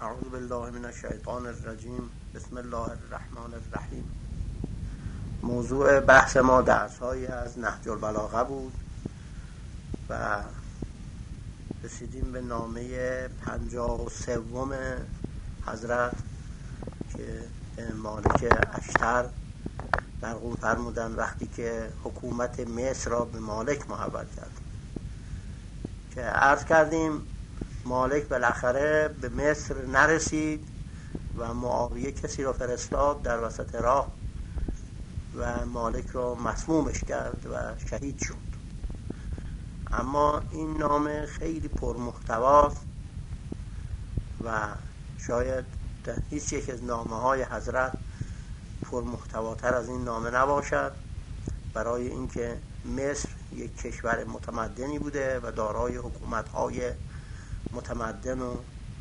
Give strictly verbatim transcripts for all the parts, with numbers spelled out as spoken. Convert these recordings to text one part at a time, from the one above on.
اعوذ بالله من الشیطان الرجیم. بسم الله الرحمن الرحیم. موضوع بحث ما درس‌هایی از نهج البلاغه بود و رسیدیم به نامه پنجاه و سوم حضرت که مالک اشتر مرقوم فرمودن وقتی که حکومت مصر را به مالک محول کرد، که عرض کردیم مالک بالاخره به مصر نرسید و معاویه کسی را فرستاد در وسط راه و مالک را مسمومش کرد و شهید شد. اما این نامه خیلی پرمحتواست و شاید در هیچ یک از نامه های حضرت پرمحتواتر از این نامه نباشد، برای اینکه مصر یک کشور متمدنی بوده و دارای حکومت‌های متمدن و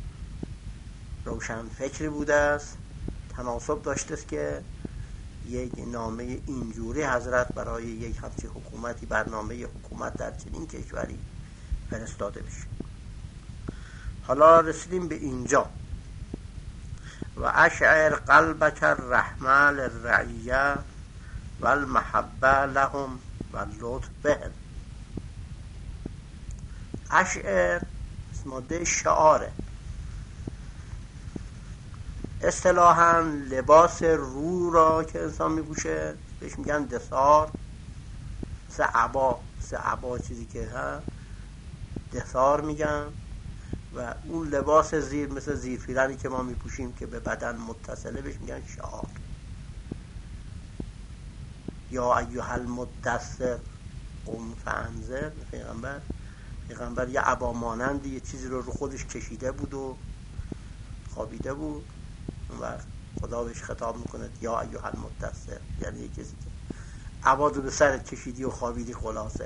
روشن فکری بوده است. تناسب داشته است که یک نامه اینجوری حضرت برای یک همچین حکومتی، برنامه حکومت در چنین کشوری فرستاده بشه. حالا رسیدیم به اینجا: و اشعر قلبک الرحمة للرعیه و المحبه لهم و اللطف بهم. اشعر ماده شعاره، اصطلاحاً لباس رو را که انسان میپوشه بهش میگن دثار. سه عبا سه عبا چیزی که هست دثار میگن، و اون لباس زیر مثل زیرپیرنی که ما میپوشیم که به بدن متصله بهش میگن شعار. یا ایها المدثر قم فانذر. پیغمبر پیغمبر یه عبا مانند یه چیزی رو رو خودش کشیده بود و خوابیده بود و خدا بهش خطاب میکنه یا ایها المدثر، یعنی یه کسی که عبادو به سرت کشیدی و خوابیدی. خلاصه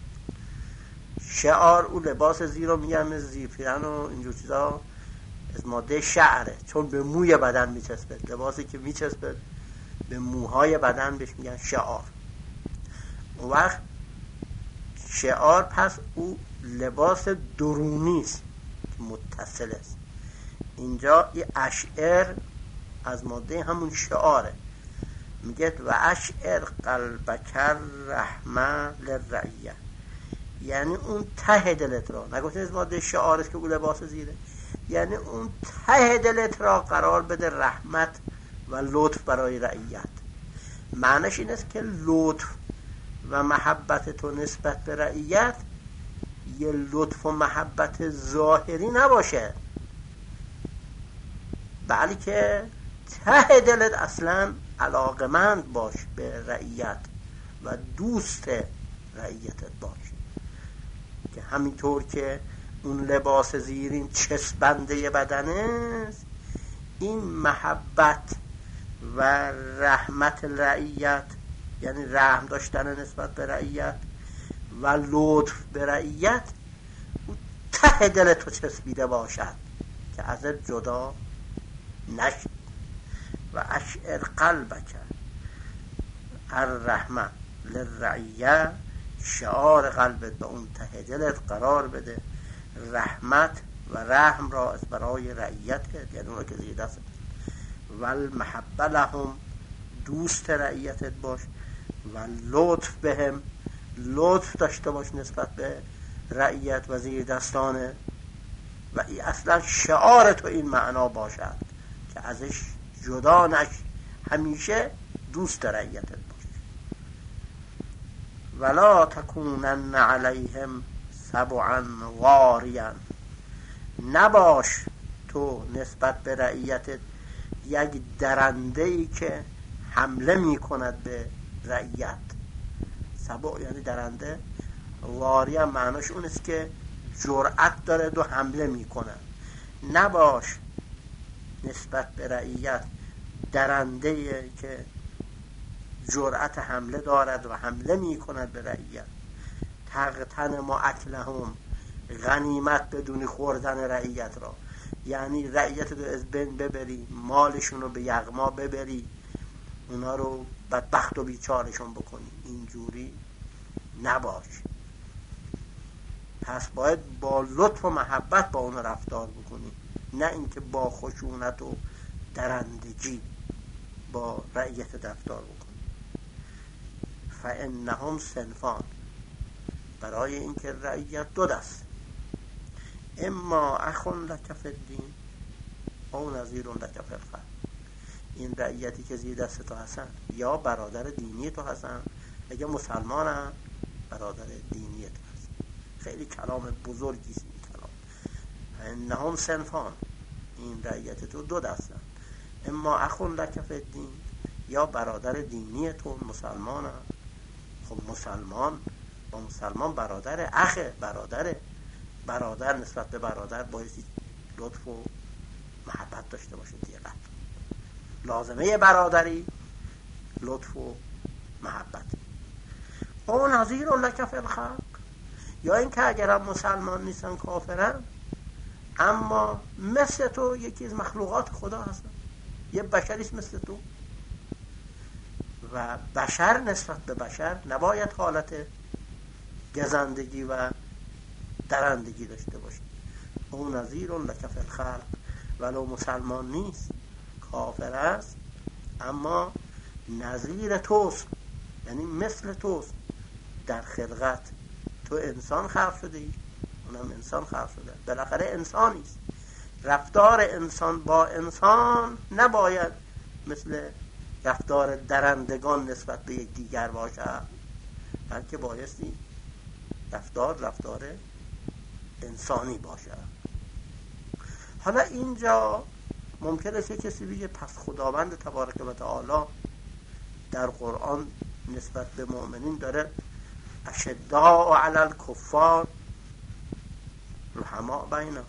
شعار اون لباس زیر رو میگن، زیرپیرن و اینجور چیزا، از ماده شعره، چون به موی بدن میچسبه. لباسی که میچسبه به موهای بدن بهش میگن شعار. اون وقت شعار پس او لباس درونی است که متصل است. اینجا این اشعر از ماده همون شعاره. میگه و اشعر قلبک الرحمة للرعیه، یعنی اون ته دلت را، نگفتیم از ماده شعار است که اون لباس زیره، یعنی اون ته دلت را قرار بده رحمت و لطف برای رعیت. معنیش این است که لطف و محبت تو نسبت به رعیت یه لطف و محبت ظاهری نباشه، بلکه ته دلت اصلا علاقمند باش به رعیت و دوست رعیتت باش، که همینطور که اون لباس زیرین چسبنده بدنه است، این محبت و رحمت رعیت، یعنی رحم داشتن نسبت به رعیت و لطف به رعیت، ته دل تو چسبیده باشد که ازت جدا نشد. و اشعر قلبک الرحمة للرعیه، شعار قلبت به اون ته دلت قرار بده رحمت و رحم را از برای رعیتت، یعنی اون که زیر دست، و المحبه لهم، دوست رعیتت باش، و لطف بهم، لطف داشته باش نسبت به رعیت و زیر دستانه، و این اصلا شعار تو این معنا باشد که ازش جدا نش، همیشه دوست رعیتت باش. ولا تکونن علیهم سبعا واریا، نباش تو نسبت به رعیتت یک درنده‌ای که حمله می کند به رعیت. سبع یعنی درنده، واریا معناش اون است که جرأت داره دو حمله می کند. نباش نسبت به رعیت درنده‌ای که جرأت حمله دارد و حمله می کند به رعیت. تغتنم اکلهم، غنیمت بدونی خوردن رعیت را، یعنی رعیت رو از بین ببری، مالشون رو به یغما ببری، اونا رو بدبخت و بیچارشون بکنی. اینجوری نباش. پس باید با لطف و محبت با اونا رفتار بکنی. نه اینکه با خشونت و درندگی با رعیت رفتار بکنه. فانهم صنفان، برای اینکه رعیت دو دست، اما اخ لک فی الدین او نظیر لک فی الخلق. این رعیتی که زیر دست تو هستن یا برادر دینی تو هستن، اگه مسلمانن برادر دینی تو هستن. خیلی کلام بزرگی است این کلام. انهم صنفان، این رعیت تو دو دستن، اما اخ لک فی الدین، یا برادر دینی تو مسلمانن. خب مسلمان با مسلمان برادر، اخ برادر برادر نسبت به برادر بایستی لطف و محبت داشته باشه دیگه. لازمه برادری لطف و محبت. او نظیر لک فی الخلق، یا اینکه اگرم مسلمان نیستن کافرن اما مثل تو یکی از مخلوقات خدا هستن، یه بشریست مثل تو. و بشر نسبت به بشر نباید حالت گزندگی و درندگی داشته باشه. او نظیر لک فی الخلق، ولو مسلمان نیست کافر است اما نظیر توست، یعنی مثل توست در خلقت. تو انسان خلق شده ای، اونم انسان خلق شده، بالاخره انسانی است. رفتار انسان با انسان نباید مثل رفتار درندگان نسبت به یک دیگر باشه، بلکه بایستی رفتار رفتار انسانی باشه. حالا اینجا ممکن است کسی بگه پس خداوند تبارک و تعالی در قرآن نسبت به مؤمنین داره اشداء علی الکفار رحماء بینهم،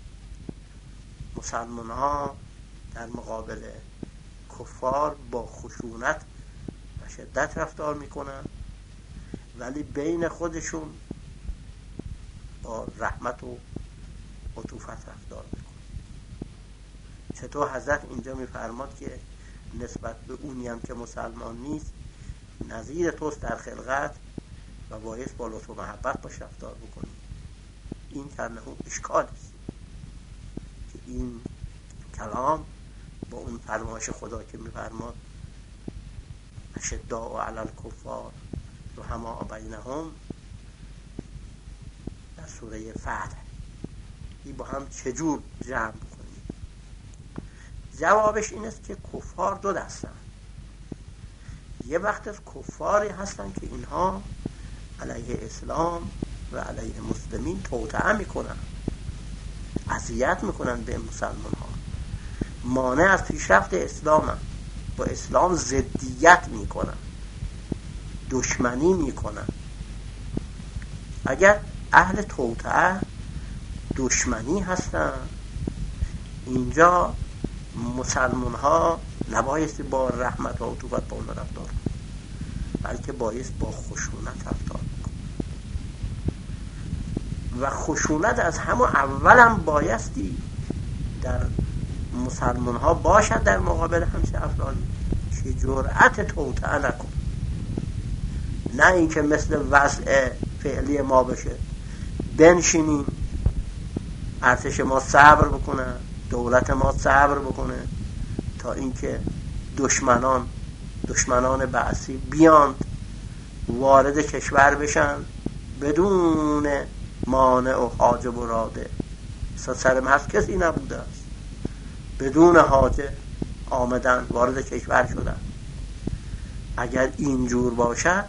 مسلمان ها در مقابل کفار با خشونت و شدت رفتار میکنن ولی بین خودشون با رحمت و عطوفت رفتار میکنن. چطور حضرت اینجا میفرماد که نسبت به اونی هم که مسلمان نیست نظیر توست در خلقت و باعث با لطف و محبت باش رفتار بکنی. این کنه اون اشکال است که این کلام با اون فرمایش خدا که میفرماد اشداء علی الکفار رحماء بینهم در سوره فتح، این با هم چجور جمع بکنیم؟ جوابش این است که کفار دو دستن. یه وقت از کفاری هستن که اینها علیه اسلام و علیه مسلمین توطئه میکنن، اذیت میکنن به مسلمان ها، مانع از پیشرفت اسلام هم. با اسلام ضدیت میکنن، دشمنی میکنن. اگر اهل توطئه دشمنی هستن، اینجا مسلمان ها نبایستی با رحمت و عطوفت با اون رفتار، بلکه بایست با خشونت رفتار میکنن. و خشونت از همون اولم بایستی در مسلمان ها باشد در مقابل همچه افرادی که جرأت توطئه نکن. نه اینکه مثل وضع فعلی ما بشه بنشینیم ارتش ما صبر بکنه، دولت ما صبر بکنه تا اینکه دشمنان دشمنان بعثی بیان وارد کشور بشن بدون مانع و حاجب و راده. سرم هست کسی نبوده است، بدون حاجه آمدن وارد کشور شدن. اگر اینجور باشه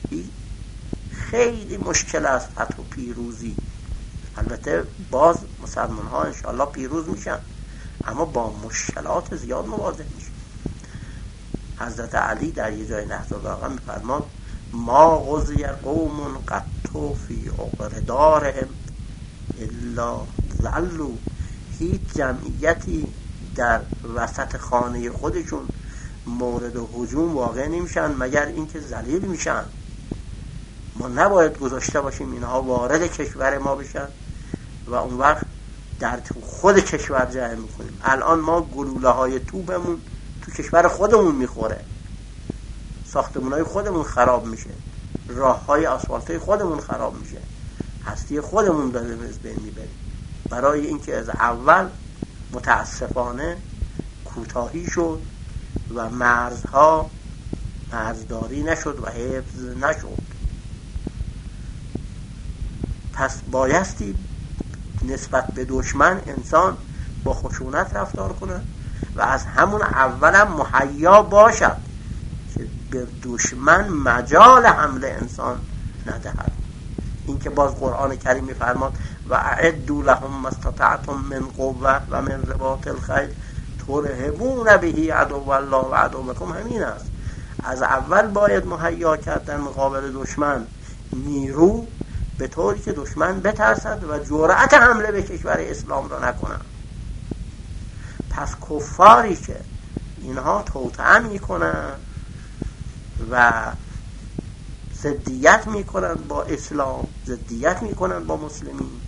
خیلی مشکل است فتح و پیروزی. البته باز مسلمان ها انشاءالله پیروز میشن اما با مشکلات زیاد مواجه میشن. حضرت علی در یه جای نهض البلاغه میفرماد ما غزی قوم قط فی عقردارهم الا ذلوا، هیچ جمعیتی در وسط خانه خودشون مورد هجوم واقع نمیشن مگر اینکه ذلیل میشن. ما نباید گذاشته باشیم اینها وارد کشور ما بشن و اون وقت در خود کشور جمع میکنیم. الان ما گلوله های توبمون تو کشور خودمون میخوره، ساختمون های خودمون خراب میشه، راه های آسفالت خودمون خراب میشه، هستی خودمون داره از بین میبریم برای اینکه از اول متاسفانه کوتاهی شد و مرزها مرزداری نشد و حفظ نشد. پس بایستی نسبت به دشمن انسان با خشونت رفتار کنه و از همون اولم مهیا باشد که به دشمن مجال حمله انسان ندهد. این که باز قرآن کریم می‌فرماد و اعدوا لهم ما استطعتم من قوة و من رباط الخیل ترهبون به عدو الله و عدوکم، همین است. از اول باید مهیا کرد در مقابل دشمن نیرو، به طوری که دشمن بترسد و جرأت حمله به کشور اسلام را نکنند. پس کفاری که اینها توطئه میکنن و ضدیت میکنن با اسلام، ضدیت میکنن با مسلمین،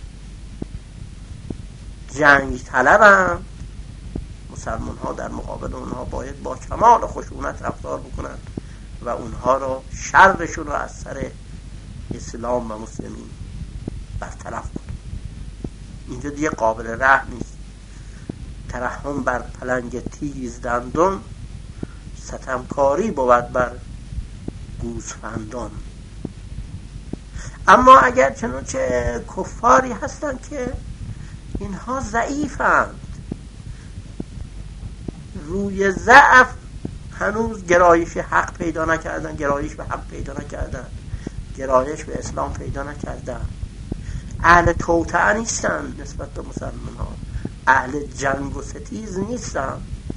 جنگ طلبن، مسلمان ها در مقابل اونها باید با کمال خشونت رفتار بکنن و اونها رو شرشون رو از سر اسلام و مسلمین برطرف کنن. اینجا دیگه قابل رحم نیست. ترحم بر پلنگ تیز دندان، ستمکاری بود بر گوسفندان. اما اگر چنانچه کفاری هستند که اینها ضعیفند، روی ضعف هنوز گرایش حق پیدا نکردن، گرایش به حق پیدا نکردن، گرایش به اسلام پیدا نکردن، اهل توطئه نیستن نسبت به مسلمان ها، اهل جنگ و ستیز نیستن.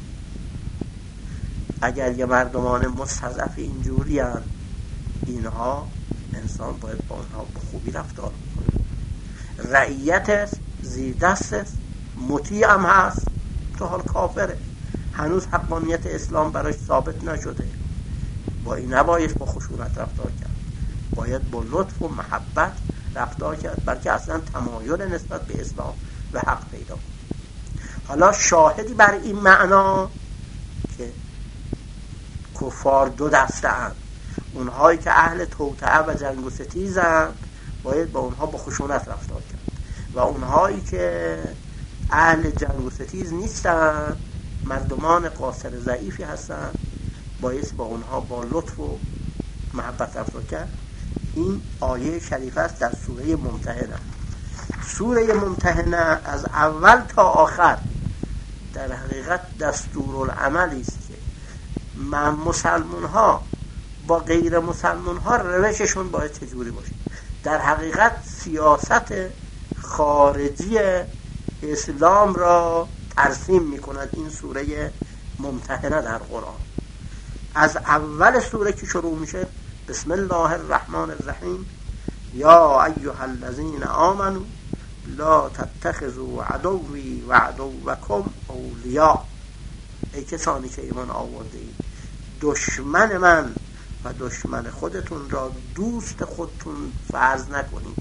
اگر یه مردمان مستضعف اینجوری هن، اینها انسان باید با اونها به خوبی رفتار بکنه. رعیت زیر دست است، مطیع هم هست، تو حال کافره، هنوز حقانیت اسلام براش ثابت نشده. با این نباید با خشونت رفتار کرد، باید با لطف و محبت رفتار کرد، بلکه اصلا تمایل نسبت به اسلام و حق پیدا کنه. حالا شاهدی بر این معنا که کفار دو دسته اند. اونهایی که اهل توطئه و جنگ و ستیزند باید با اونها با خشونت رفتار کرد و اونهایی که اهل جنگ و ستیز نیستند، مردمان قاصر ضعیفی هستند، باید با اونها با لطف و محبت رفتار کرد. این آیه شریف است در سوره ممتحنه. سوره ممتحنه از اول تا آخر در حقیقت دستورالعملی است که مسلمان ها با غیر مسلمان ها روششون باید چجوری باشه. در حقیقت سیاست خارجی اسلام را ترسیم میکند این سوره ممتحنه در قرآن. از اول سوره که شروع میشه بسم الله الرحمن الرحیم، یا ایها الذین آمنوا لا تتخذوا عدوی و عدوکم اولیاء، ای کسانی که ایمان آورده اید دشمن من و دشمن خودتون را دوست خودتون فرض نکنید.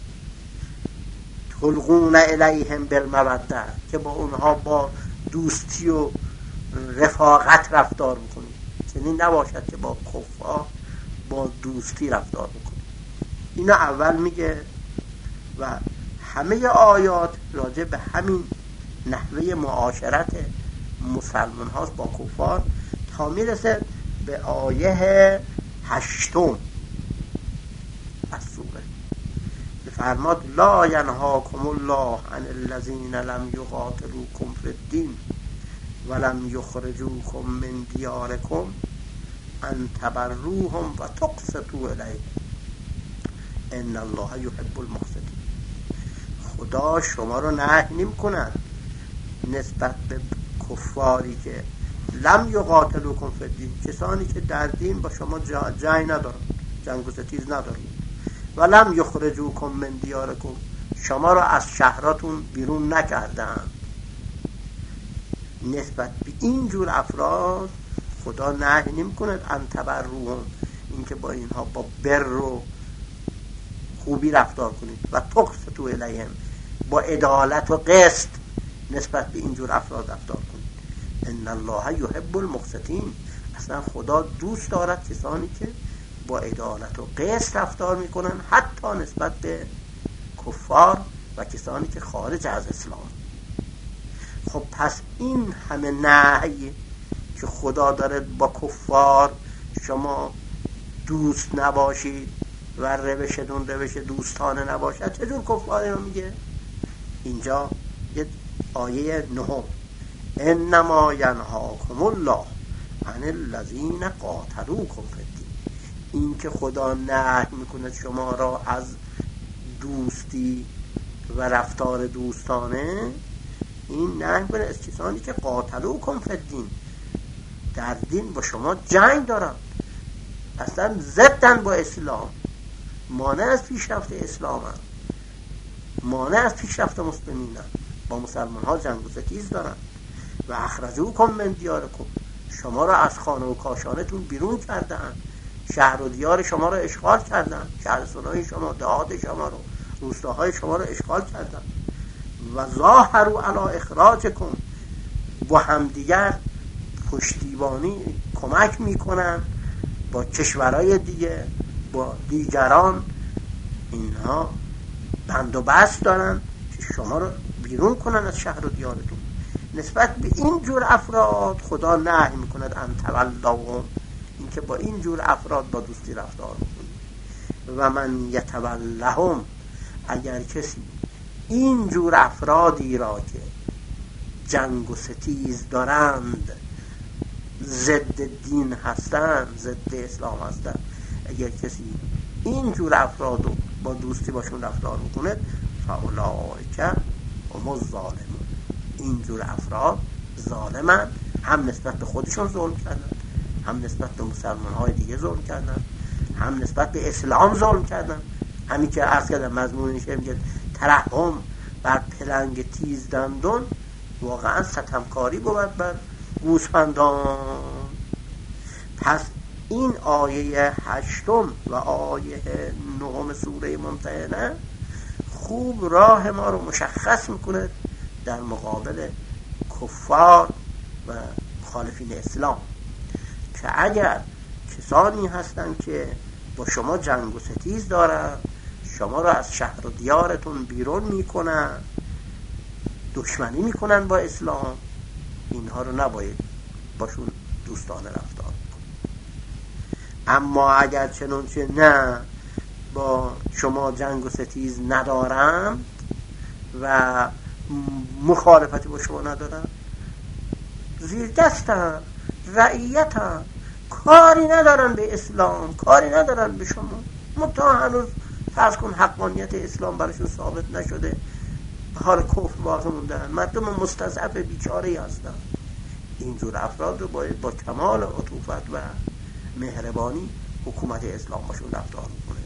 تلقون الیهم بالموده، که با اونها با دوستی و رفاقت رفتار بکنید، چنین نباشد که با کفار با دوستی رفتار بکنید. اینا اول میگه و همه آیات راجع به همین نحوه معاشرت مسلمان هاست با کفار تا میرسه به آیه هشتم از سوره. فرماد لا ینهاکم الله عن الذین لم یقاتلوکم فی الدین ولم یخرجوکم من دیارکم ان تبروهم و تقسطوا الیهم ان الله یحب المقسطین. خدا شما رو نهی نمی‌کند نسبت به کفاری که لم یقاتلوکم فی الدین، کسانی که در دین با شما جای ندارن، جنگ و ستیز ندارن، و لم یخرجوکم من دیارکم، شما رو از شهراتون بیرون نکردن. نسبت به این جور افراد خدا نهی نمی‌کند ان تبروهم، این که با اینها با بر و خوبی رفتار کنید، و تقسطوا الیهم، با عدالت و قسط نسبت به این جور افراد رفتار کنید. ان الله یحب المقسطین، اصلا خدا دوست دارد کسانی که با عدالت و قسط رفتار میکنن، حتی نسبت به کفار و کسانی که خارج از اسلام. خب پس این همه نهی که خدا داره با کفار شما دوست نباشید و روشتون روش دوستانه نباشد، چجور کفار رو میگه؟ اینجا یه آیه نهم، انما ینهاکم الله عن الذین قاتلوکم فی الدین. این که خدا نهی میکنه شما را از دوستی و رفتار دوستانه، این نهی میکنه از کسانی که قاتلوکم فی الدین، در دین با شما جنگ دارن، اصلا ضدن با اسلام، مانع از پیشرفت اسلام هم، مانع از پیشرفت مسلمین هم، با مسلمان ها جنگ و ستیز دارن. و اخرجوکم من دیارکم، شما را از خانه و کاشانتون بیرون کردن، شهر و دیار شما را اشغال کردن، شهرستانهای شما، دهات شما رو، روستاهای شما را اشغال کردن. و ظاهروا علی اخراجکم، با همدیگر پشتیبانی کمک میکنن با کشورهای دیگه، با دیگران، اینها بند و بست دارن که شما رو بیرون کنن از شهر و دیارتون. نسبت به این جور افراد خدا نهی میکند ان تولوهم، این که با این جور افراد با دوستی رفتار کنید. و من یتولهم، اگر کسی این جور افرادی را که جنگ و ستیز دارند، ضد دین هستند، ضد اسلام هستند، اگر کسی این جور افراد رو با دوستی باشون رفتار میکنه، فاولئک هم الظالمون، این جور افراد ظالمن، هم نسبت به خودشون ظلم کردن، هم نسبت به مسلمان های دیگه ظلم کردن، هم نسبت به اسلام ظلم کردن. همین که عرض کردم مضمونش میگه ترحم بر پلنگ تیز دندون، واقعا ستمکاری بود بر گوسفندان. پس این آیه هشتم و آیه نهم سوره ممتحنه خوب راه ما رو مشخص میکنه در مقابل کفار و مخالفین اسلام، که اگر کسانی هستند که با شما جنگ و ستیز دارن، شما رو از شهر و دیارتون بیرون میکنن، دشمنی میکنن با اسلام، اینها رو نباید باشون دوستانه رفتار کنید. اما اگر چنانچه نه با شما جنگ و ستیز ندارن و مخالفتی با شما ندارن، زیر دستن، رعیتن، کاری ندارن به اسلام، کاری ندارن به شما، متا هنوز فرض کن حقانیت اسلام براشون ثابت نشده، حال کفر باقی موندن، مردم مستضعف بیچاره‌ای هستن، اینجور افراد رو باید با کمال عطوفت و مهربانی حکومت اسلام باشون رفتار کنه.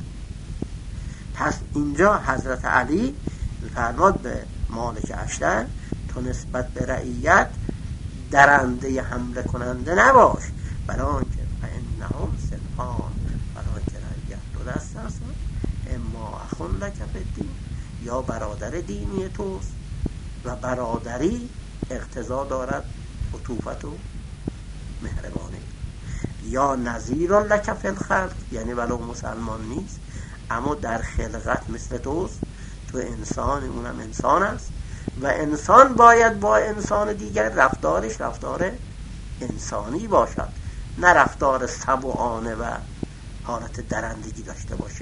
پس اینجا حضرت علی فرماد به مالک اشتر تو نسبت به رعیت درنده حمله کننده نباش، برای آنکه فانهم صنفان، برای آنکه رعیت دو دست هست، اما اخون لک فی الدین، یا برادر دینی توست و برادری اقتضا دارد عطوفت و مهربانی، یا نظیر لک فی الخلق، یعنی ولو مسلمان نیست اما در خلقت مثل توست، تو انسان، اونم انسان است و انسان باید با انسان دیگر رفتارش رفتار انسانی باشد، نه رفتار سبوانه و حالت درندگی داشته باشه.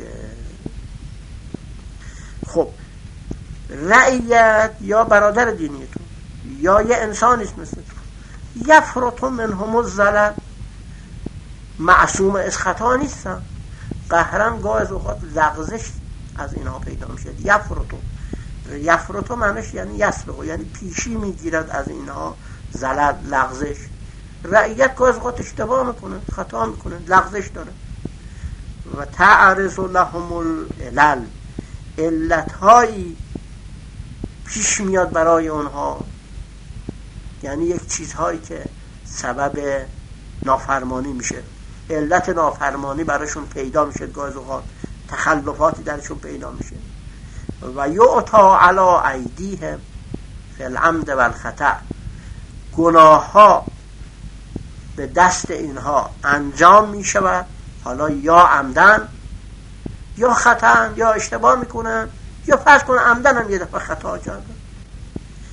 خب رعیت یا برادر دینی تو یا یه انسانیست مثل تو، یفرط منهم الزلل، معصوم از خطا نیستن، قهرن گاه از اوقات لغزش از اینها پیدا میشه. یفرطو یفرطو معنیش یعنی یسبقو، یعنی پیشی میگیرد از اینها، زلل، لغزش. رعیت گاه از اوقات اشتباه میکنه، خطا میکنه، لغزش داره. و تعرض لهم العلل، علتهایی پیش میاد برای اونها، یعنی یک چیزهایی که سبب نافرمانی میشه، علت نافرمانی براشون پیدا میشه، گاز اوقات تخلفاتی درشون پیدا میشه. و یعطا علی ایدیهم فی العمد و الخطأ، گناه ها به دست اینها انجام میشود، حالا یا عمدن یا خطأ، یا اشتباه میکنن یا فرض کنن عمدن هم یه دفعه خطا کردن.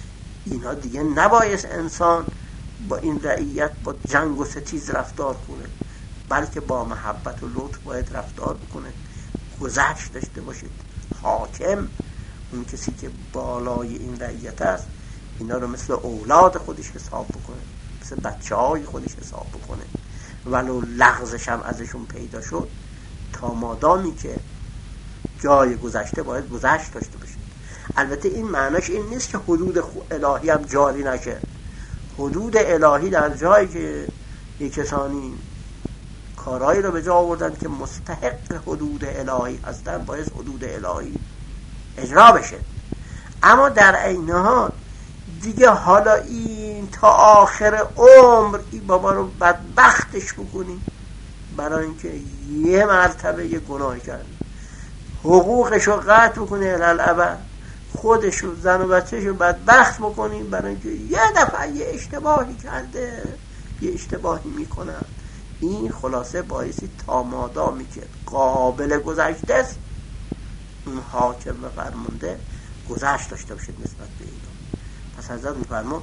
اینا دیگه نبایست انسان با این رعیت با جنگ و ستیز رفتار کنه، بلکه با محبت و لطف باید رفتار بکنه، گذشت داشته باشید. حاکم اون کسی که بالای این رعیت است اینا رو مثل اولاد خودش حساب بکنه، مثل بچه های خودش حساب بکنه، ولو لغزش هم ازشون پیدا شد تا مادامی که جای گذشته باید گذشت داشته باشه. البته این معناش این نیست که حدود الهی هم جاری نشه. حدود الهی در جایی که یک کسانی کارهایی رو به جا آوردن که مستحق حدود الهی هستن باید حدود الهی اجرا بشه. اما در عین حال دیگه حالا این تا آخر عمر این بابا رو بدبختش بکنی برای اینکه یه مرتبه یه گناه کرد، حقوقش رو قطع بکنی الالعبد، خودش رو زن و بچهش رو بدبخت بکنی برای اینکه یه دفعه یه اشتباهی کرده، یه اشتباهی میکنن. این خلاصه باعثی تا مادامی که قابل گذشته است اون حاکم و فرمانده گذشت داشته باشید نسبت به اینا. پس حضرت میفرمون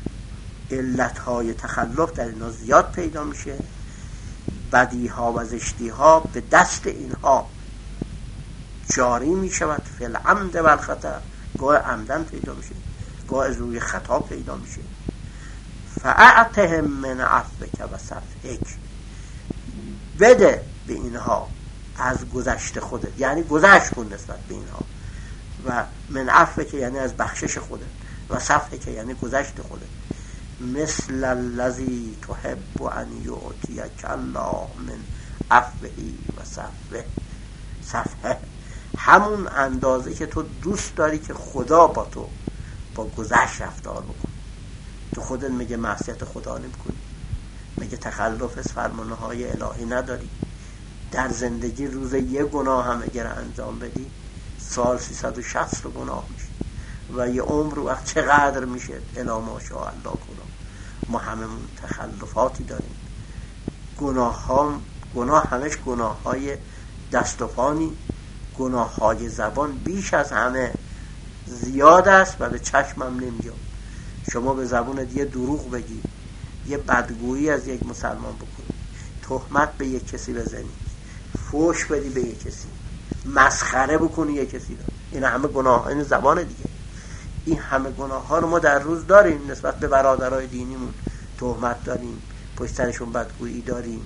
علتهای تخلف در اینا زیاد پیدا میشه، بدیها و زشتیها به دست اینها جاری میشود، فی العمد و الخطا، گاه عمدن پیدا میشه، گاه از روی خطا پیدا میشه. فاعتهم من عفوک و صفحک، بده به اینها از گذشت خودت، یعنی گذشت کن نسبت به اینها، و من عفوک یعنی از بخشش خودت، و صفحک یعنی گذشت خودت. مثل الذی تحب ان یعطیک الله من عفوه و صفحه، صفحه همون اندازه که تو دوست داری که خدا با تو با گذشت رفتار بکن. تو خودت میگه معصیت خدا نمی‌کنی، میگه تخلف از فرمانهای الهی نداری، در زندگی روز یه گناه هم اگر انجام بدی سال سیصد و شصت گناه میشه و یه عمر وقت چقدر میشه الا ماشاء الله گناه. ما هممون تخلفاتی داریم، گناه ها گناه همش گناه های دست و پانی، گناه های زبان بیش از همه زیاد است و به چشمم نمیاد. شما به زبان یه دروغ بگی، یه بدگویی از یک مسلمان بکنی، تهمت به یک کسی بزنی، فوش بدی به یک کسی، مسخره بکنی یک کسی رو، این همه گناه های زبان دیگه. این همه گناه ها رو ما در روز داریم نسبت به برادرای دینیمون، تهمت داریم، پشت سرشون بدگویی داریم،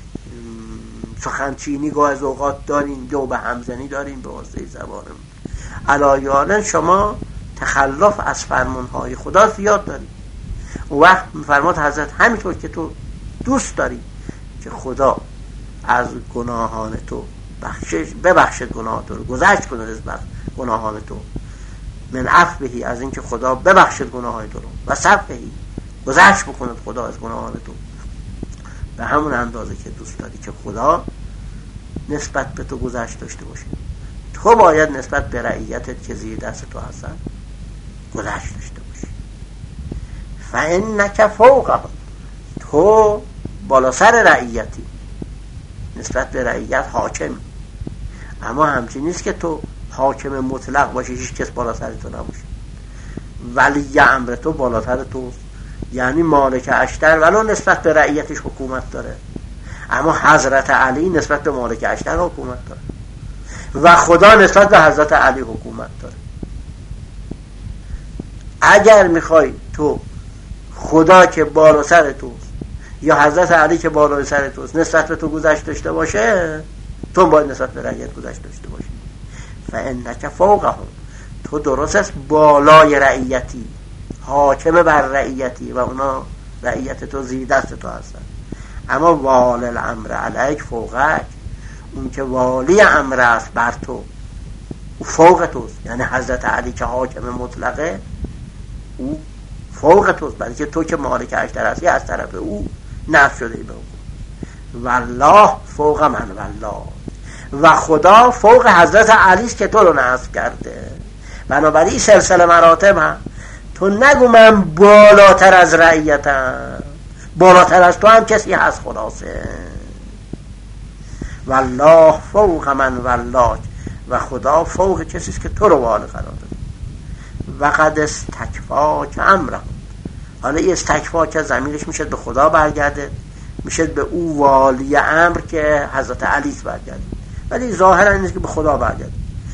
سخنچینی گاه از اوقات داریم، دو به همزنی داریم به واسطه زبانمون. علایانا شما تخلف از فرمانهای خدا زیاد داریم. اون وقت فرماد حضرت همینطور که تو دوست داری که خدا از گناهان تو بخشش ببخشد، گناه تو رو گذشت کنه از گناهان تو، من عفوه از اینکه خدا ببخشد گناهان تو رو، و صفحه گذشت بکنه خدا از گناهان تو، به همون اندازه که دوست داری که خدا نسبت به تو گذشت داشته باشه. تو باید نسبت به رعیتت که زیر دست تو هستن گذشت داشته باشی. فانک فوقهم، تو بالا سر رعیتی، نسبت به رعیت حاکمی، اما همچین نیست که تو حاکم مطلق باشی، هیچ کس بالا سر تو نباشه. ولی امر تو بالاتر توست، یعنی مالک اشتر ولو نسبت به رعیتش حکومت داره، اما حضرت علی نسبت به مالک اشتر حکومت داره و خدا نسبت به حضرت علی حکومت داره. اگر میخوای تو خدا که بالا سر توست یا حضرت علی که بالا سر توست نسبت به تو گذشت داشته باشه، تو باید نسبت به رعیت گذشت داشته باشی. فانک فوقهم، تو درست است بالای رعیتی، حاکم بر رعیتی و اونا رعیت تو زیر دست تو هستن، اما والی الامر علیک فوقک، اون که والی امر است بر تو او فوق توست، یعنی حضرت علی که حاکم مطلقه او فوق توست، بلکه تو که مالک اشتر هستی از طرف او نفی شده ای به او. والله فوق من والله، و خدا فوق حضرت علی است که تو رو نصب کرده. بنابراین سلسله مراتب هم تو نگو من بالاتر از رعیتم، بالاتر از تو هم کسی هست خلاصه. والله فوق من والله، و خدا فوق کسی است که تو رو والی قرار داده. و قد استکفاک امره. حالا این استکفاک ضمیرش میشه به خدا برگرده، میشه به او والی امر که حضرت علی برگرده، ولی ظاهرا این که به خدا برگرده.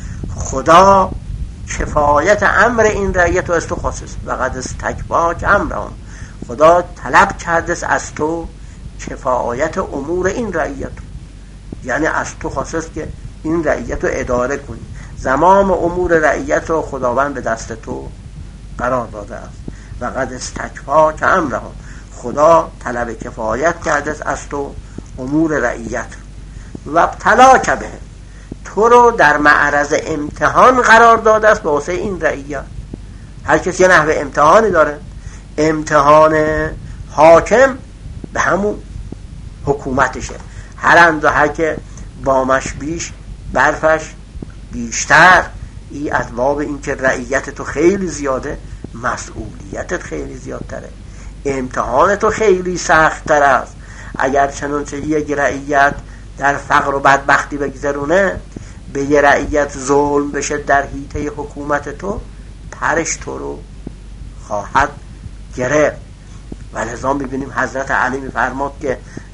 خدا کفایت امر این رعیت رو از تو خواست. و قد استکفاک امره، خدا طلب کرده از تو کفایت امور این رعیت، یعنی از تو خواست که این رعیت رو اداره کنی. زمام امور رعیت رو خداوند به دست تو قرار داده است. و قد استکفاک امره، خدا طلب کفایت کرده از تو امور رعیت. و ابتلاک به، تو رو در معرض امتحان قرار داده است به واسه این رعیت. هر کسی یه نحوه امتحانی داره. امتحان حاکم به همون حکومتشه. هر اندازه که بامش بیش برفش بیشتر، ای از باب این که رعیت تو خیلی زیاده، مسئولیتت خیلی زیادتره، امتحان تو خیلی سخت‌تر است. اگر چنانچه یک رعیت در فقر و بدبختی بگذرونه، به یه رعیت ظلم بشه در حیطه حکومت تو، پرش تو رو خواهد گرفت. و لذا میبینیم حضرت علی میفرماد که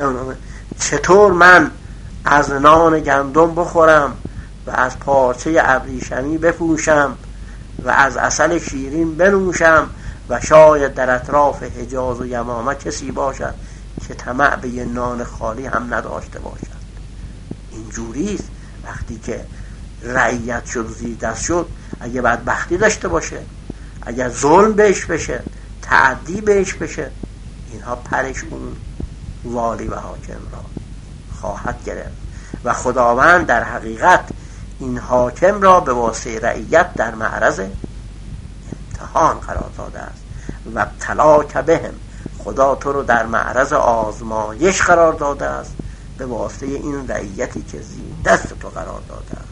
چطور من از نان گندم بخورم و از پارچه ابریشمی بپوشم و از عسل شیرین بنوشم و شاید در اطراف حجاز و یمامه کسی باشد که طمع به یه نان خالی هم نداشته باشد. اینجوریست. وقتی که رعیت شد زیر دست شد، اگه بدبختی داشته باشه، اگه ظلم بهش بشه، تعدی بهش بشه، اینها پرش اون والی و حاکم را خواهد گرفت. و خداوند در حقیقت این حاکم را به واسطه رعیت در معرض امتحان قرار داده است. و ابتلاک بهم، خدا تو رو در معرض آزمایش قرار داده است به واسطه این رعیتی که زیر دست تو قرار داده است.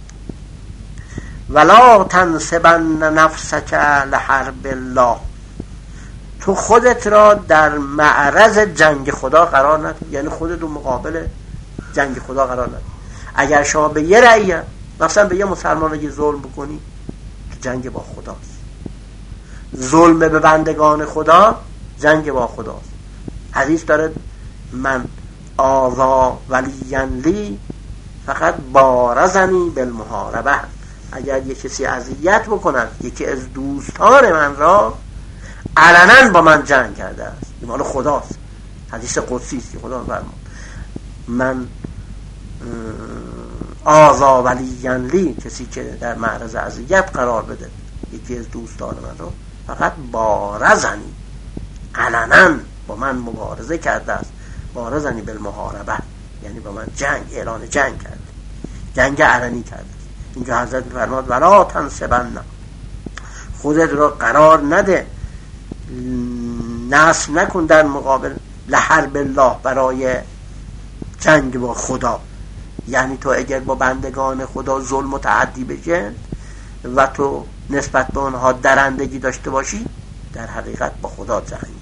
ولا تنسبن نفسک لحرب الله، تو خودت را در معرض جنگ خدا قرار نده، یعنی خودت رو مقابل جنگ خدا قرار نده. اگر شما به یه رعیت، مثلا به یه مسلمانی ظلم بکنی، جنگ با خداست. ظلم به بندگان خدا جنگ با خداست. حدیث داره من آذا ولین لی فقط بارزنی بالمحاربه، اگر یک کسی اذیت بکنن یکی از دوستان من را، علنا با من جنگ کرده است. این مال خداست، حدیث قدسی است که خدا فرمود من آذا ولین لی، کسی که در معرض اذیت قرار بده یکی از دوستان من را، فقط بارزنی، علنا با من مبارزه کرده است. بارزنی بالمحاربه یعنی با من جنگ، اعلان جنگ کرده، جنگ علنی کرده. اینجا حضرت فرماد ولا تنسبن، خودت رو قرار نده، نصب نکن در مقابل لحرب الله، برای جنگ با خدا. یعنی تو اگر با بندگان خدا ظلم و تعدی بشه و تو نسبت به اونها درندگی داشته باشی، در حقیقت با خدا جنگ داری.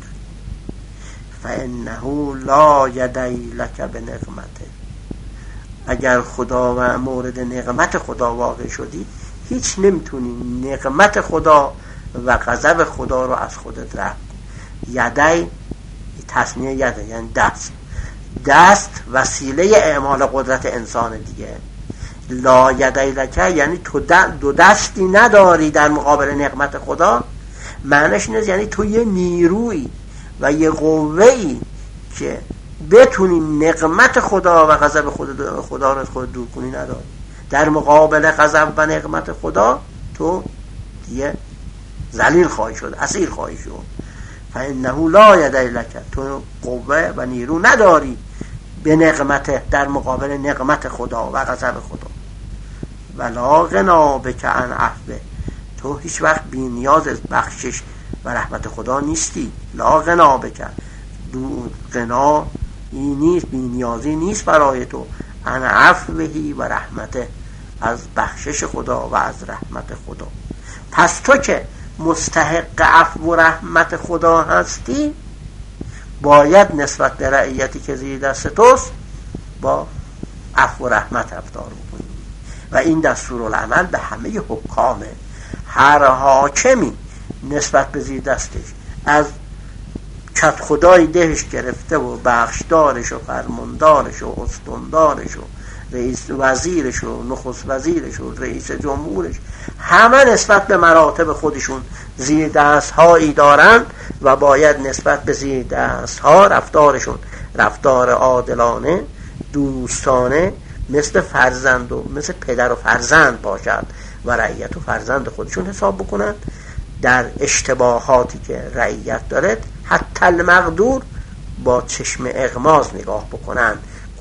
فانه لا یدی لک بنقمته، اگر خدا و مورد نقمت خدا واقع شدی، هیچ نمیتونی نقمت خدا و غضب خدا رو از خودت رفع. یدی تصنیه یده یعنی دست، دست وسیله اعمال قدرت انسان دیگه. لا یدی لکه یعنی تو دو دستی نداری در مقابل نقمت خدا. معنیش اینه یعنی تو یه نیروی و یه قوه‌ای که بتونی نقمت خدا و غضب خدا, خدا رو از خود دور کنی نداری. در مقابل غضب و نقمت خدا تو دیگه ذلیل خواهی شد، اسیر خواهی شد. فانه لا یدی لک، تو قوه و نیرو نداری به نقمت، در مقابل نقمت خدا و غضب خدا. ولا غنا بک عن عفو، تو هیچ وقت بی نیاز از بخشش و رحمت خدا نیستی. لا غنا بک، دو غنا این نیست، بی نیازی نیست برای تو عن عفوهی و رحمته، از بخشش خدا و از رحمت خدا. پس تو که مستحق عفو و رحمت خدا هستی، باید نسبت به رعیتی که زیر دست توست با عفو و رحمت رفتار بکنی. و این دستورالعمل به همه حکامه. هر حاکمی نسبت به زیر دستش از کت خدای دهش گرفته و بخشدارش و فرماندارش و استاندارش و رئیس وزیرش و نخست وزیرش و رئیس جمهورش، همه نسبت به مراتب خودشون زیر دست هایی دارن و باید نسبت به زیر دست ها رفتارشون رفتار عادلانه دوستانه مثل فرزند و مثل پدر و فرزند باشد و رعیت و فرزند خودشون حساب بکنن. در اشتباهاتی که رعیت دارد حتی المقدور با چشم اغماض نگاه بکنن.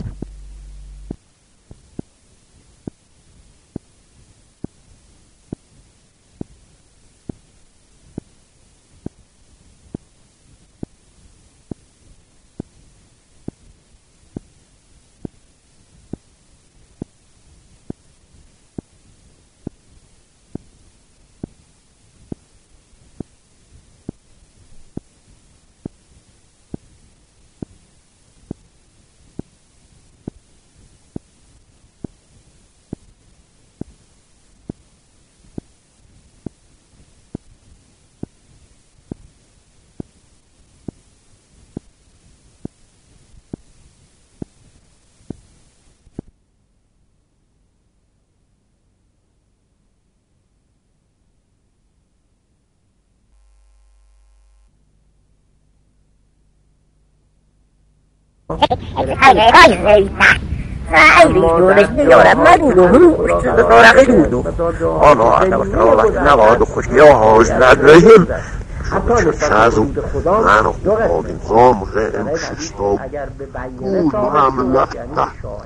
نواد خوشی آهاز نداریم شازو منو آدم غیر ششتاب بود هم لحظه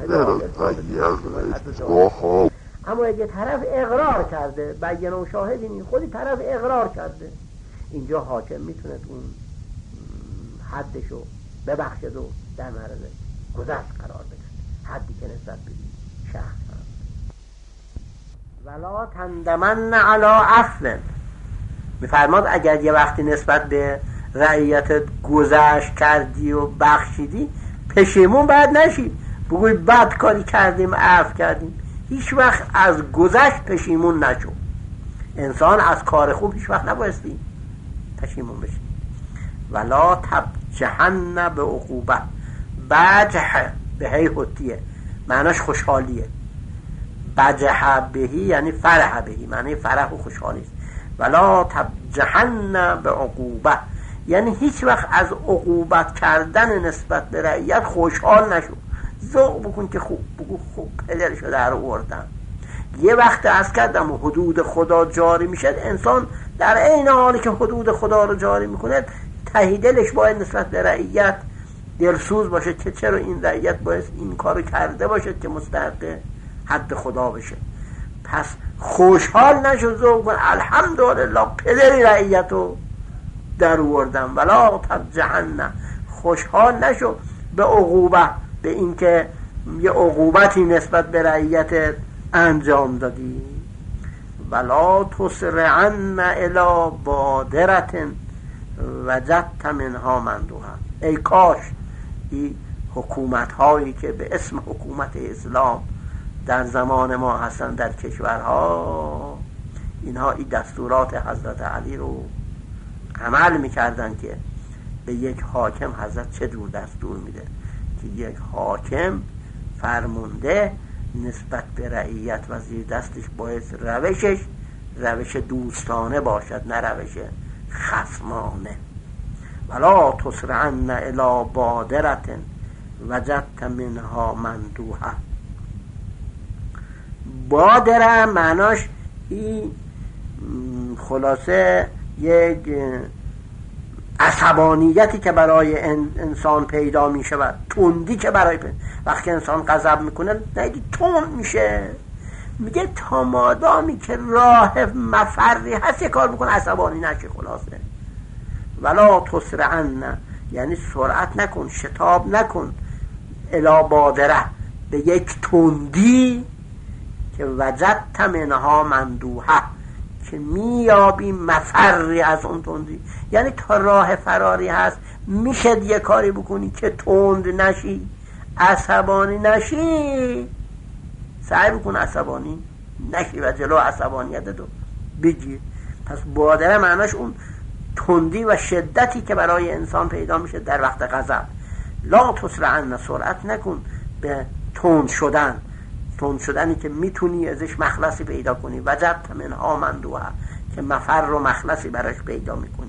اما اگه طرف اقرار کرده بیان و شاهدی نیست، خودی طرف اقرار کرده، اینجا حاکم میتونه اون حدشو ببخشد و در معرض گذشت قرار بده، حدی که نسبت به شخص هست. ولا تندمن علی عفو، میفرماد اگر یه وقتی نسبت به رعیتت گذشت کردی و بخشیدی پشیمون باید نشی، بگوی بد کاری کردیم عفو کردیم. هیچ وقت از گذشت پشیمون نشو. انسان از کار خوب هیچ وقت نبایستی پشیمون بشه. ولا تبجحن به عقوبه، بجح به هی حتیه معناش خوشحالیه، بجح بهی یعنی فرح بهی معنی فرح و خوشحالی است. ولا تبجحن به عقوبه یعنی هیچ وقت از عقوبت کردن نسبت به رعیت خوشحال نشو، ذوق بکن که خوب بگو خوب پدرشو در آوردم. یه وقت عرض کردم و حدود خدا جاری میشه، انسان در عین حالی که حدود خدا رو جاری میکنه ته دلش باید نسبت به رعیت دلسوز باشه که چرا این رعیت باید این کارو کرده باشه که مستحق حد خدا بشه. پس خوشحال نشو، ذوق کن الحمدلله پدری رعیت رو در آوردم. ولا تبجحن، خوشحال نشو به عقوبه، به اینکه یه عقوبتی نسبت به رعیت انجام دادی. ولا تسرعن الی بادرة وجدت منها مندوحا، ای کاش این حکومت هایی که به اسم حکومت اسلام در زمان ما هستن در کشورها، اینها این دستورات حضرت علی رو عمل میکردن که به یک حاکم حضرت چه جور دستور میده که یک حاکم فرمانده نسبت به رعیت و زیر دستش باید روشش روش دوستانه باشد، نه روش خصمانه. ولا تسرعن الی بادرة وجدت منها مندوحا. بادره معناش این خلاصه یک عصبانیتی که برای انسان پیدا می شود، تندی که برای پیدا. وقتی انسان غضب میکنه نگی تند میشه، میگه تا مادامی که راه مفری هست یه کار بکن عصبانی نشه. خلاصه ولا تسرعن یعنی سرعت نکن، شتاب نکن، الا بادره به یک تندی که وجدت منها مندوحه که میابی مفری از اون تندی، یعنی تا راه فراری هست میشه یه کاری بکنی که تند نشی، عصبانی نشی، سعی بکن عصبانی نشی و جلو عصبانیت تو بگیر. پس بادره معناش اون تندی و شدتی که برای انسان پیدا میشه در وقت غضب. لا تسرعن، سرعت نکن به تند شدن، تند شدنی که میتونی ازش مخلصی پیدا کنی. وجدت منها مندوحه، که مفر و مخلصی براش پیدا میکنی.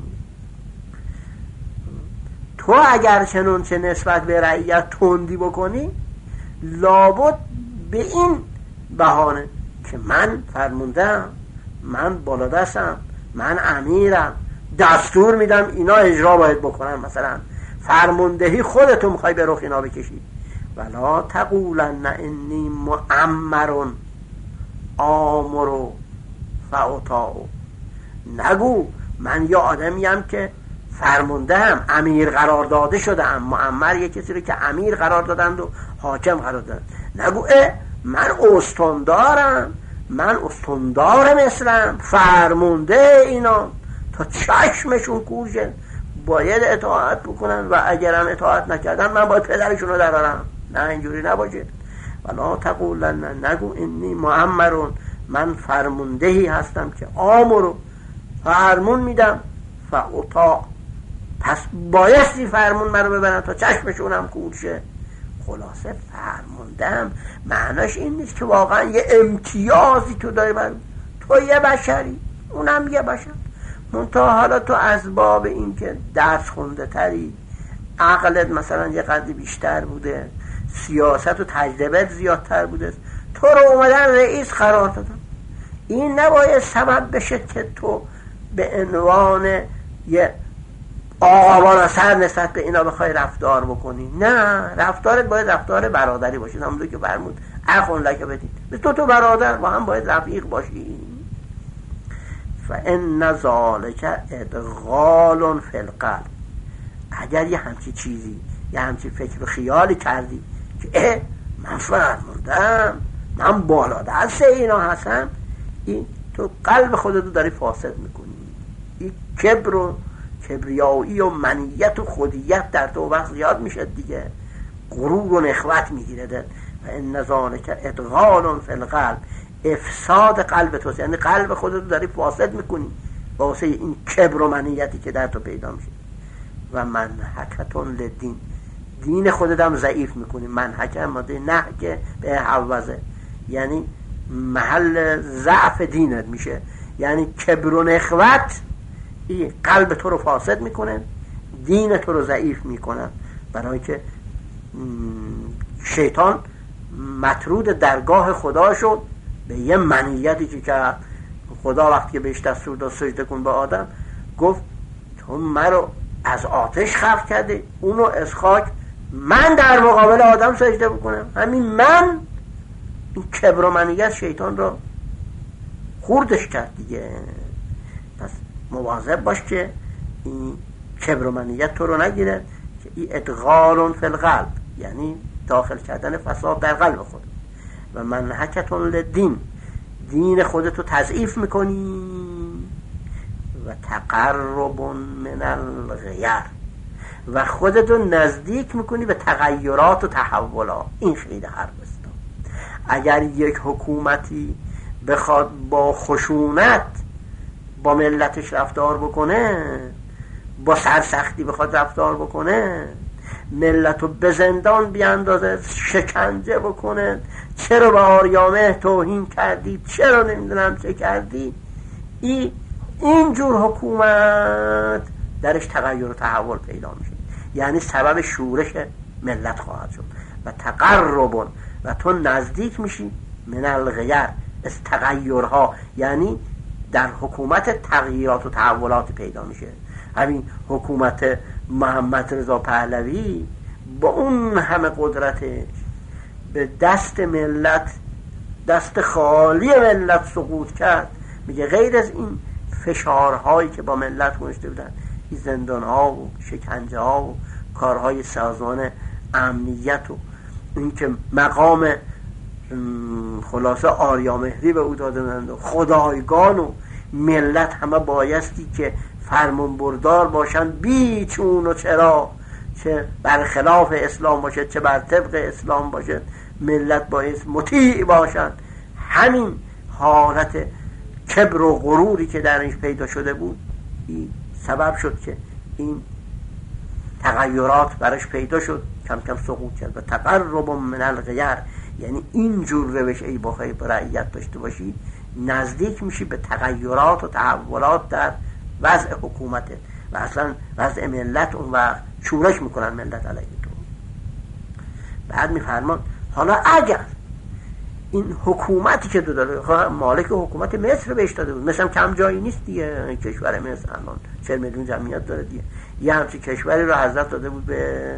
تو اگر چنون چه نسبت به رعیت تندی بکنی، لابد به این بهانه که من فرموندم، من بالادستم، من امیرم، دستور میدم اینا اجرا باید بکنن. مثلا فرماندهی خودتون میخوای به رخ اینا بکشی. ولا تقولن انی مؤمر آمر فاطاع، نگو من یه آدمیم که فرمانده هم، امیر قرار داده شده ام. مؤمر یه کسی رو که امیر قرار دادند و حاکم قرار دادند. نگو اه من استندارم، من استندار مصرم، فرمانده اینا، تا چشمشون کورشه باید اطاعت بکنن و اگرم اطاعت نکردن من باید پدرشون رو درارم. نه اینجوری نباشه. ولا تقولن، نگو انی مؤمرون، من فرماندهی هستم که آمرو، فرمون میدم، فاطاع، پس بایستی فرمون منو ببرن تا چشمشونم کورشه. خلاصه فرموندم معناش این نیست که واقعا یه امتیازی تو داری بر تو، یه بشری اونم یه بشر، منتها حالا تو از باب این که درس خونده تری، عقلت مثلا یه قدری بیشتر بوده، سیاست و تجربت زیادتر بوده، تو رو اومدن رئیس قرار دادن. این نباید سبب بشه که تو به عنوان یه آقابان اثر نسبت به اینا بخوای رفتار بکنی. نه، رفتارت باید رفتار برادری باشه. همونطور که فرمود اخون لک بدید، به تو تو برادر با هم باید رفیق باشی. فان ذالک ادغال فی القلب، اگر یه همچی چیزی، یه همچی فکر و خیالی کردی که اه من فرمودم، من بالا دست اینا هستم، این تو قلب خودتو داری فاسد میکنی. این کبر و کبریایی و منیت و خودیت در تو وقت زیاد میشه دیگه، غرور و نخوت میگیره ده. و ان ذالک ادغال فی القلب، افساد قلب توست، یعنی قلب خودتو داری فاسد میکنی واسه این کبر و منیتی که در تو پیدا میشه. و منحکتون لدین، دین خودت هم ضعیف میکنی. منحک ماده نحک به حوزه، یعنی محل ضعف دینت میشه. یعنی کبر و نخوت این قلب تو رو فاسد میکنه، دین تو رو ضعیف میکنه، برای که شیطان مطرود درگاه خدا شد به یه منیتی که کرد. خدا وقتی که بهش دستور داد سجده کن به آدم، گفت تو مرا از آتش خلق کرده، اونو از خاک، من در مقابل آدم سجده بکنم. همین من، این کبر و منیت شیطان رو خوردش کرد دیگه. پس مواظب باش که این کبر و منیت تو رو نگیره، که این ادغال فی القلب، یعنی داخل کردن فساد در قلب خود. و منحکتون لدین، دین خودتو تضعیف میکنی. و تقرب من الغیر، و خودتو نزدیک میکنی به تغییرات و تحولات. این خیلی حرف است. اگر یک حکومتی بخواد با خشونت با ملتش رفتار بکنه، با سرسختی بخواد رفتار بکنه، ملتو به زندان بیاندازه، شکنجه بکنه، چرا به آریامه توهین کردی، چرا نمیدونم چه کردی، این اینجور حکومت درش تغییر و تحول پیدا میشه، یعنی سبب شورش ملت خواهد شد. و تقربون، و تو نزدیک میشی من الغیر، از تغییرها، یعنی در حکومت تغییرات و تحولات پیدا میشه. همین حکومت محمد رضا پهلوی با اون همه قدرتش به دست ملت، دست خالی ملت سقوط کرد. میگه غیر از این فشارهایی که با ملت گذاشته بودن، این زندانها و شکنجه ها و کارهای سازمان امنیت و این که مقام خلاصه آریامهری به او داده بودند و خدایگان و ملت همه بایستی که فرمان بردار باشن، بی چون و چرا، چه برخلاف اسلام باشد چه بر طبق اسلام باشد، ملت باید مطیع باشن. همین حالت کبر و غروری که در اینش پیدا شده بود این سبب شد که این تغییرات برش پیدا شد، کم کم سقوط کرد. و تقرب من الغیر، یعنی اینجور روش ای بخوای با رعیت داشته باشی نزدیک میشی به تغییرات و تحولات در وضع حکومته و اصلا وضع ملت. اون وقت شورش میکنن ملت علیه تو. بعد میفرمان حالا اگر این حکومتی که دو داره، مالک حکومت مصر بهش داده بود، مثلا کم جایی نیست دیگه، کشور مصر الان چهل میلیون جمعیت داره دیگه، یه همچین کشوری رو حضرت داده بود به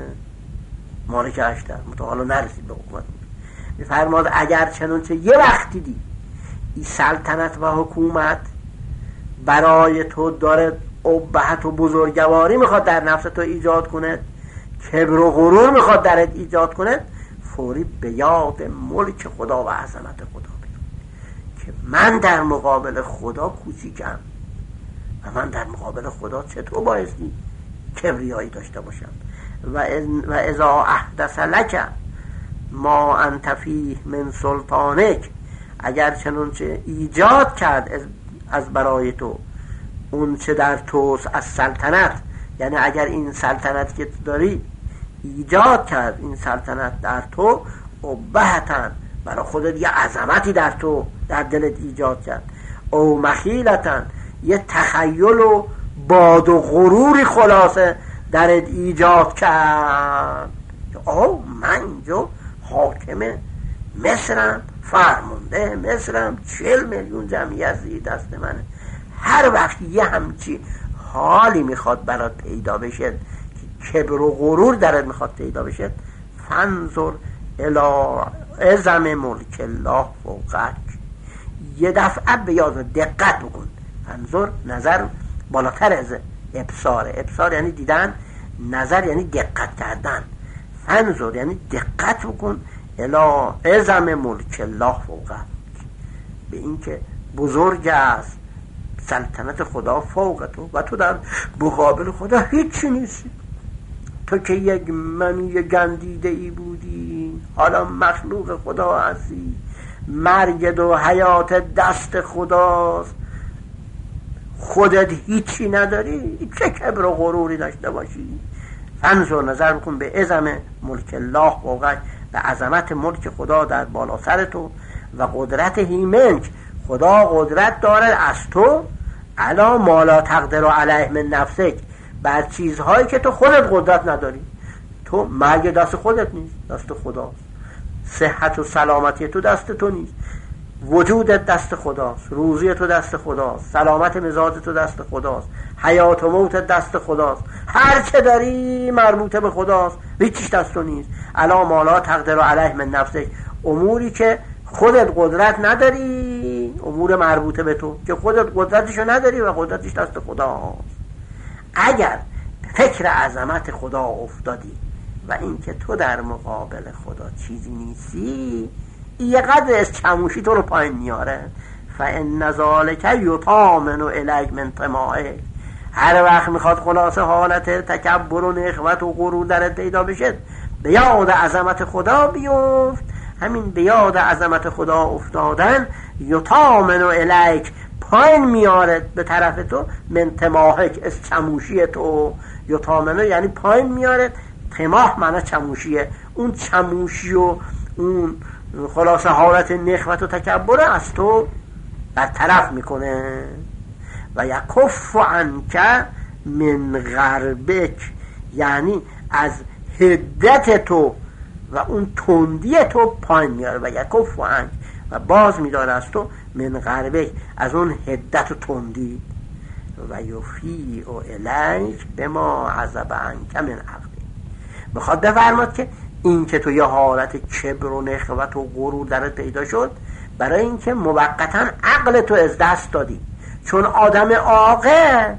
مالک اشتر، متحالا نرسید به حکومت. میفرماد اگر چنانچه یه وقتی دی این سلطنت و حکومت برای تو داره ابهت و بزرگواری میخواد در نفس تو ایجاد کنه، کبر و غرور میخواد درت ایجاد کنه، فوری به یاد ملک خدا و عظمت خدا بیار که من در مقابل خدا کوچیکم و من در مقابل خدا چطور بایستی کبریایی داشته باشم. و و اذا احدث لک ما انت فیه من سلطانک، اگر چنانچه ایجاد کرد از, از برای تو اون چه در توست از سلطنت، یعنی اگر این سلطنت که تو داری ایجاد کرد این سلطنت در تو ابهتن، برای خودت یه عظمتی در تو در دلت ایجاد کرد، او مخیلتن یه تخیل و باد و غروری خلاصه درت ایجاد کرد، او من جو حاکم مصرم، فرمانده مصرم، چهل میلیون جمعیت زیر دست منه. هر وقت یه همچی حالی میخواد برات پیدا بشه که کبر و غرور درت میخواد پیدا بشه، فانظر الی عظم ملک الله فوقک، یه دفعه به یاد دقت بکن. فانظر نظر بالاتر از ابصار، ابصار یعنی دیدن، نظر یعنی دقت کردن. فانظر یعنی دقت بکن الی عظم ملک الله فوقک، به این که بزرگ است سلطنت خدا فوق تو و تو در مقابل خدا هیچی نیستی. تو که یک منی گندیده ای بودی حالا مخلوق خدا هستی، مرگ و حیات دست خداست، خودت هیچی نداری، چه کبر و غروری داشته باشی. فانظر نظر بکن به عظم ملک الله فوقک، به عظمت ملک خدا در بالا سر تو، و قدرت هیمنک، خدا قدرت داره از تو علا ما لا تقدر علیه من نفسک، بر چیزهایی که تو خودت قدرت نداری. تو مرگ دست خودت نیست، دست خداست. صحت و سلامتی تو دست تو نیست، وجودت دست خداست، روزی تو دست خداست، سلامت مزاج تو دست خداست، حیات و موت دست خداست، هر چه داری مربوطه به خداست، هیچیش دست تو نیست. علا ما لا تقدر علیه من نفسک، اموری که خودت قدرت نداری، امور مربوطه به تو که خودت قدرتشو نداری و قدرتش دست خداست. اگر فکر عظمت خدا افتادی و اینکه تو در مقابل خدا چیزی نیستی، یه قدر از چموشی تو رو پایین میاره. فان ذلک یطامن الیک من طماعک، هر وقت میخواد خلاصه حالت تکبر و نخوت و غرور درت پیدا بشه، به یاد عظمت خدا بیفت. همین به یاد عظمت خدا افتادن یطامن الیک، پایین میاره به طرف تو، من طماعک از چموشی تو. یطامن یعنی پایین میاره، طماع معنی چموشیه، اون چموشی و اون خلاصه حالت نخوت و تکبر از تو برطرف میکنه. و یکف عنک من غربک، یعنی از حدت تو و اون تندی تو پایین میاره. و یکف عنک، و باز میداره از تو، من غربک، از اون حدت و تندی. و یفی و الیک بما عذب عنک من عقل، میخواد بفرماد که این که تو یه حالت کبر و نخوت و غرور درت پیدا شد برای اینکه موقتا عقل تو از دست دادی. چون آدم عاقل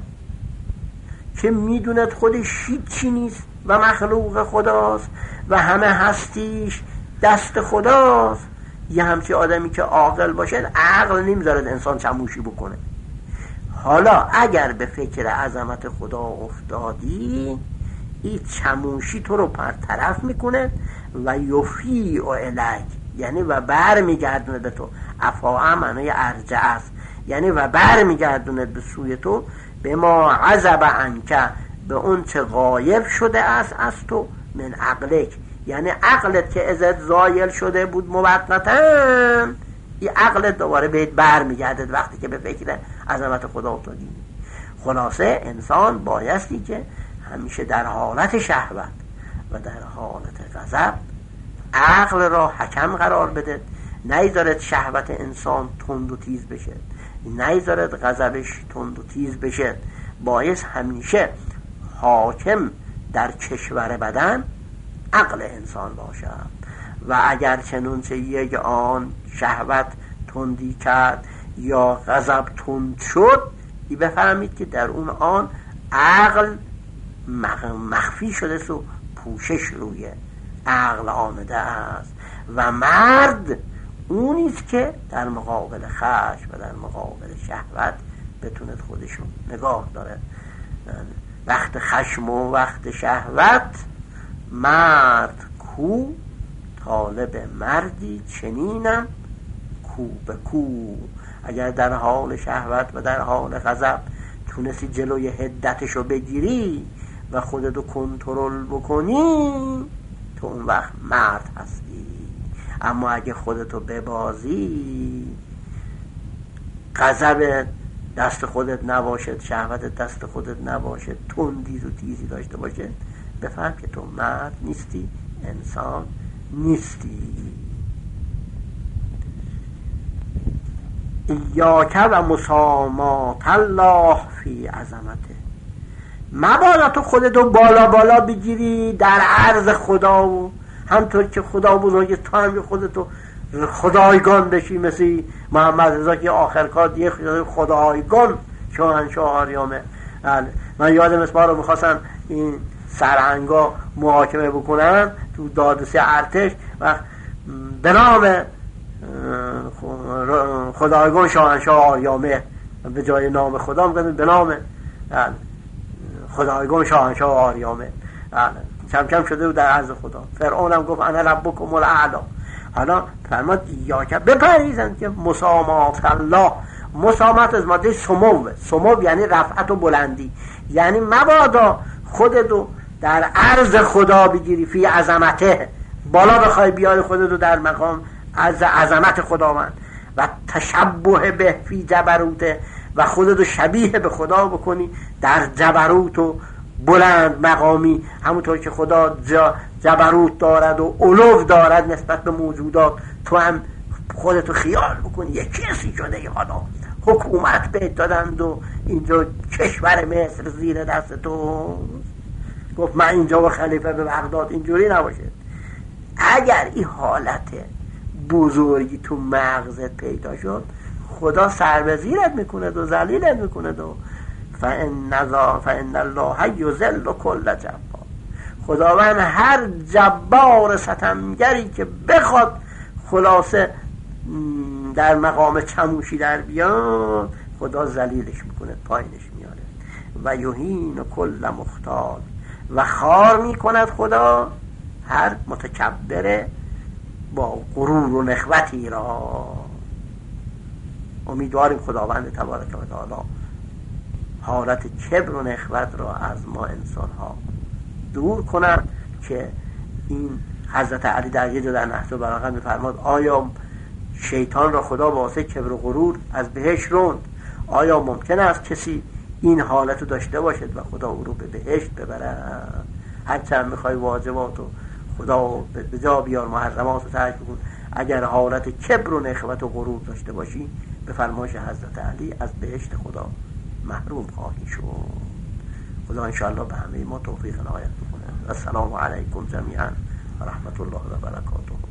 که میدوند خودش هیچی نیست و مخلوق خداست و همه هستیش دست خداست، یه همچی آدمی که عاقل باشه عقل نمیذارد انسان چموشی بکنه. حالا اگر به فکر عظمت خدا افتادی، این چموشی تو رو برطرف میکنه. و یفی و الیک، یعنی و بر میگردونه به تو. افاعه معنی ارجع است، یعنی و بر میگردوند به سوی تو به ما عزب عنک، به اون چه غایب شده است از تو، من عقلک، یعنی عقلت که ازت زایل شده بود موقتا، این عقلت دوباره بهت بر میگردد وقتی که به فکر عظمت خدا افتادی. خلاصه انسان بایستی که همیشه در حالت شهوت و در حالت غضب عقل را حکم قرار بده، نیذارد شهوت انسان تند و تیز بشه، نیذارد غضبش تند و تیز بشه، باعث همیشه حاکم در کشور بدن عقل انسان باشد. و اگر چنانچه یک آن شهوت تندی کرد یا غضب تند شد، ای بفهمید که در اون آن عقل مخفی شده و پوشش روی عقل آمده است. و مرد اونیست که در مقابل خشم و در مقابل شهوت بتونه خودشو نگاه داره. وقت خشم و وقت شهوت مرد کو، طالب مردی چنینم کو به کو. اگر در حال شهوت و در حال غضب تونستی جلوی حدتشو بگیری و خودتو کنترل بکنی، تو اون وقت مرد هستی. اما اگه خودتو ببازی، غضب دست خودت نباشد، شهوت دست خودت نباشد، تندی و تیزی داشته باشه، بفهم که تو مرد نیستی، انسان نیستی. ایاک و مسامات الله فی عظمته، مبادا تو خودتو بالا بالا بگیری در عرض خدا، و همطور که خدا بزرگه تو هم خودتو خدایگان بشی، مثل محمد رضا که آخر کار دیگه خدایگان شاهنشاه آریامه. من یادم اسما رو میخواستن این سرهنگا محاکمه بکنن تو دادرسی ارتش و به نام خدایگان شاهنشاه آریامه، به جای نام خدا میگن به نام خدایگان شاهنشاه آریامه. کم کم شده و در عرض خدا. فرعون هم گفت انا ربکم الاعلی. حالا فرماد ایاک، بپریزن که مسامات الله، مسامات از ماده سمو، سمو یعنی رفعت و بلندی، یعنی مبادا خودتو در عرض خدا بگیری، فی عظمته، بالا بخوای بیاری خودتو در مقام از عظمت خداوند، و تشبه به فی جبروته، و خودتو شبیه به خدا بکنی در جبروت و بلند مقامی، همونطور که خدا جبروت دارد و علو دارد نسبت به موجودات، تو هم خودتو خیال بکنی یک کسی شده. حالا حکومت بهت دادند و اینجا کشور مصر زیر دست تو، گفت من اینجا و خلیفه به بغداد. اینجوری نباشه. اگر این حالت بزرگی تو مغزت پیدا شد، خدا سر به زیرت میکنه و ذلیلت میکنه و فإن فإن الله یذل کل جبار. خداوند هر جبار ستمگری که بخواد خلاصه در مقام چموشی در بیاد، خدا ذلیلش میکنه، پایینش میاره. و یهین کل مختال، و خار میکند خدا هر متکبر با غرور و نخوتی را. امیدواریم خداوند تبارک و تعالی حالت کبر و نخوت را از ما انسان ها دور کنند. که این حضرت علی در یه جا در نهج البلاغه میفرماد آیا شیطان را خدا واسه کبر و غرور از بهشت روند؟ آیا ممکن است کسی این حالت رو داشته باشد و خدا او رو به بهشت ببرد؟ هرچند میخوای واجبات و خدا به جا بیار، محرمات رو ترک بکن، اگر حالت کبر و نخوت و غرور داشته باشی، به فرمایش حضرت علی از بهشت خدا محروم خواهی شد. خدا انشاءالله به همه ما توفیق عنایت بکنه. السلام علیکم جمیعا و رحمت الله و برکاته.